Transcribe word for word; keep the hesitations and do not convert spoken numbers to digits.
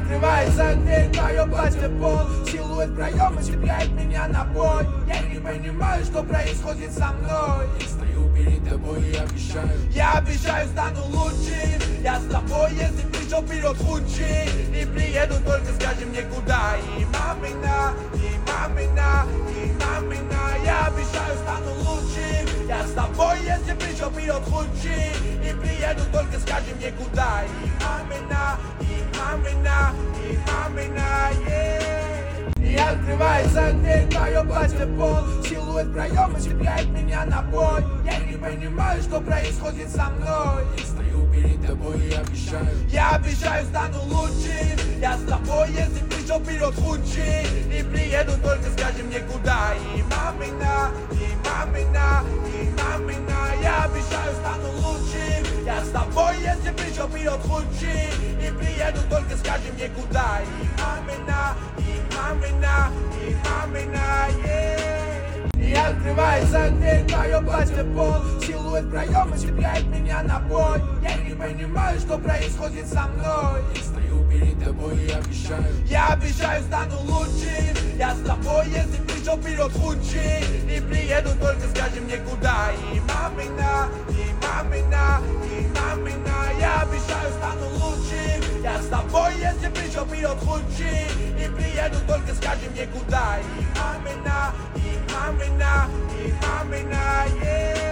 открывается дверь, мое платье пол. Силуэт проема цепляет меня на бой. Я не понимаю, что происходит со мной. Я стою перед тобой и обещаю. Я обещаю, стану лучше. Я с тобой, если пришел вперед худший. И приеду, только скажи мне куда. И мамина, и мамина, и мамина. Я обещаю, стану лучше. Я с тобой, если пришел вперед худший. И приеду, только скажи мне куда. И мамина, и мамина, и мамина, yeah. И открывается дверь, мое платье пол. Силуэт проема цепляет меня на бой. Я не понимаю, что происходит со мной. Я стою перед тобой и обещаю. Я обещаю, стану лучше. Я с тобой, если пришел вперед худший. И приеду, только скажи мне куда. И мамина, и мамина, и мамина. Я обещаю, стану лучше. Я с тобой, если пришел вперед худший. И приеду, только скажи мне куда. И мамина, и мамина, и мамина, yeah. И открывается дверь, мое платье пол. Силуэт проема цепляет меня на бой. Я не понимаю, что происходит со мной. Я стою перед тобой и обещаю. Я обещаю, стану лучше. Я с тобой, если пришел вперед худший. И приеду, только скажи мне куда. И мамина, и мамина, и мамина. Я обещаю, стану лучше. Я с тобой, если пришел вперед худший. И приеду, только скажи мне куда. И мамина, и мамина, и мамина, yeah.